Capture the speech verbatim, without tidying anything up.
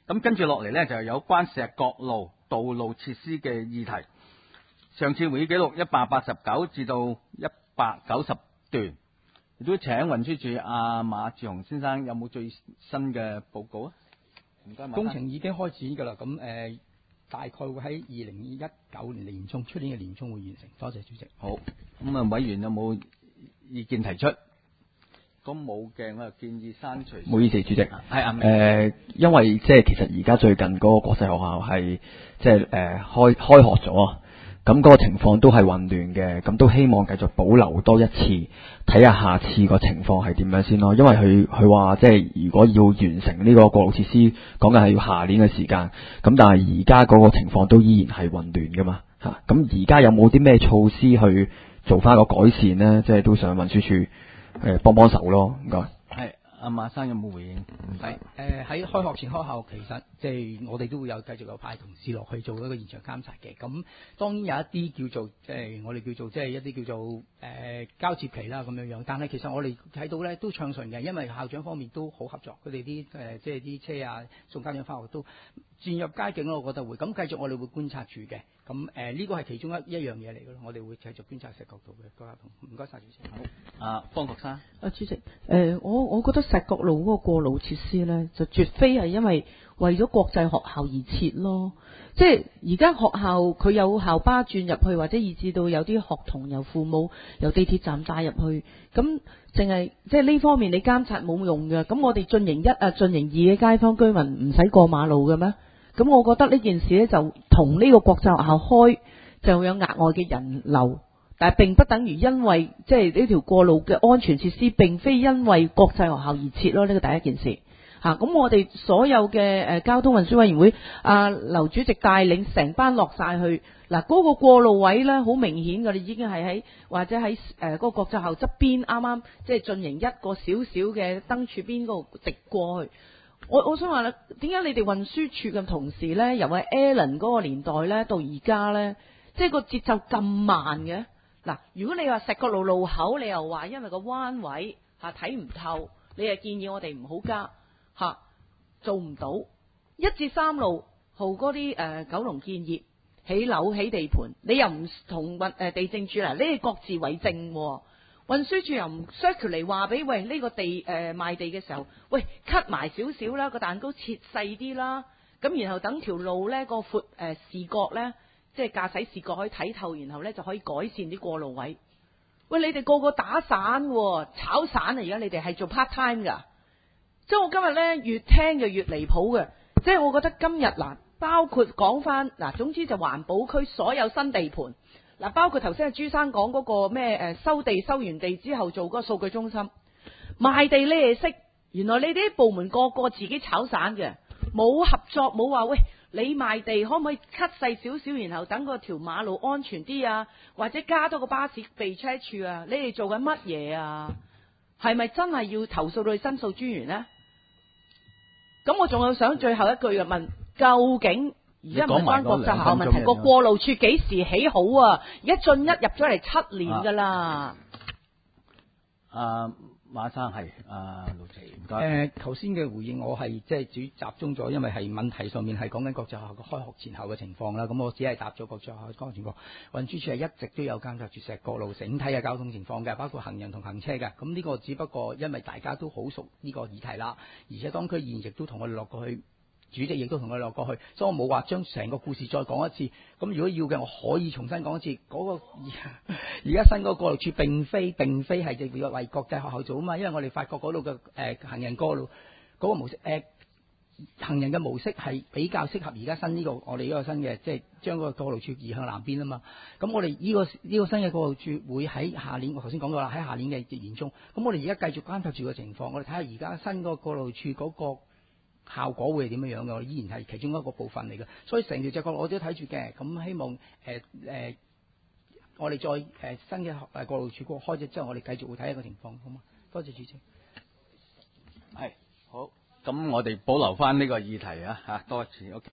咁跟住落嚟呢，就係有關石角路道路設施嘅議題。上次會議記錄一百八十九至到一百九十段，亦都請運輸署阿馬志雄先生有冇最新嘅報告啊？唔該， 工程已經開始㗎啦，咁誒、呃、大概會喺二零一九年年中，出年嘅年中會完成。多謝主席。 好，咁啊，委員有冇意見提出？咁冇嘅，我就建議刪除。 唔好意思，主席。 係啊。 誒、呃，因為即係其實而家最近嗰個國際學校係即係誒開開學咗啊，咁嗰個情況都係混亂嘅，咁都希望繼續保留多一次，睇下下次個情況係點樣先咯。因為佢佢話即係如果要完成呢個過路設施，講緊係要下年嘅時間，咁但係而家嗰個情況都依然係混亂噶嘛嚇。咁而家有冇啲咩措施去做翻個改善呢？即係都想運輸署誒幫幫手咯，唔該。 係阿馬生有冇回應？ 係誒喺開學前開校，其實即係我哋都會有繼續有派同事落去做一個現場監察嘅。咁當然有一啲叫做即係我哋叫做即係一啲叫做誒、呃、交接期啦咁樣樣。但係其實我哋睇到咧都暢順嘅，因為校長方面都好合作，佢哋啲誒即係啲車啊送家長翻學都漸入佳境咯，我覺得會。咁繼續我哋會觀察住嘅。咁誒呢個係其中一一樣嘢嚟嘅咯，我哋會繼續觀察石角道嘅交通。唔該晒主席。 好，啊方國生。 啊主席，誒、呃、我我覺得石角路嗰個過路設施咧，就絕非係因為為咗國際學校而設咯。即係而家學校佢有校巴轉入去，或者以至到有啲學童由父母由地鐵站帶入去，咁淨係即係呢方面你監察冇用嘅。咁我哋進營一啊進營二嘅街坊居民唔使過馬路嘅咩？咁我覺得呢件事咧就同呢個國際學校開就有額外嘅人流，但係並不等於因為即係呢條過路嘅安全設施並非因為國際學校而設咯，呢個第一件事嚇。咁、啊、我哋所有嘅誒、呃、交通運輸委員會阿、啊、劉主席帶領成班落晒去嗱，嗰、那個過路位咧好明顯㗎，你已經係喺或者喺誒嗰個國際學校側邊啱啱即係進行一個少少嘅燈柱邊嗰度直過去。我我想話咧，點解你哋運輸處嘅同事咧，由阿 Alan 嗰個年代咧到而家咧，即係個節奏咁慢嘅？嗱，如果你話石角路路口，你又話因為個彎位嚇睇唔透，你又建議我哋唔好加嚇、啊，做唔到。一至三路號嗰啲誒九龍建業起樓起地盤，你又唔同運誒地政處嗱，你哋各自為政喎。運輸署又唔 circulate 話俾喂呢、這個地誒、呃、賣地嘅時候，喂 cut 埋少少啦，個蛋糕切細啲啦，咁然後等條路咧個闊誒視覺咧，即係駕駛視覺可以睇透，然後咧就可以改善啲過路位。喂，你哋個個打散喎，炒散啊！而家你哋係做 part time 㗎，即係我今日咧越聽就越離譜嘅，即係我覺得今日嗱，包括講翻嗱，總之就環保區所有新地盤。嗱，包括頭先阿朱生講嗰個咩誒收地收完地之後做嗰個數據中心賣地，你哋識？原來你哋啲部門個個自己炒散嘅，冇合作，冇話喂你賣地可唔可以 cut 細少少，然後等個條馬路安全啲啊，或者加多個巴士備車處啊？你哋做緊乜嘢啊？係咪真係要投訴到去申訴專員呢？咁我仲有想最後一句嘅問，究竟？而家唔係關國際學校問題，個過路處幾時起好啊？而家進一入咗嚟七年㗎啦。 啊，馬生係啊，盧奇唔該。 誒，頭先嘅回應我係即係主集中咗，因為係問題上面係講緊國際學校嘅開學前後嘅情況啦。咁我只係答咗國際學校嘅開學情況。運輸署係一直都有監察住石角路整體嘅交通情況嘅，包括行人同行車嘅。咁呢個只不過因為大家都好熟呢個議題啦，而且當區議員亦都同我哋落過去。主席亦都同佢落過去，所以我冇話將成個故事再講一次。咁如果要嘅，我可以重新講一次。嗰、那個而家新嗰個過路處並非並非係為為國際學校做啊嘛，因為我哋發覺嗰度嘅誒行人過路嗰、那個模式誒、呃、行人嘅模式係比較適合而家新呢、這個我哋呢個新嘅，即係將嗰個過路處移向南邊啊嘛。咁我哋呢、這個呢、這個新嘅過路處會喺下年，我頭先講過啦，喺下年嘅年中。咁我哋而家繼續監察住個情況，我哋睇下而家新嗰個過路處嗰、那個。效果會係點樣樣嘅？我依然係其中一個部分嚟嘅，所以成條隻角我都睇住嘅。咁希望誒誒、呃呃，我哋再誒、呃、新嘅誒過路處嗰個開咗之後，我哋繼續會睇一個情況，好嘛？多謝主席。 係好，咁我哋保留翻呢個議題啊嚇，多一次。OK。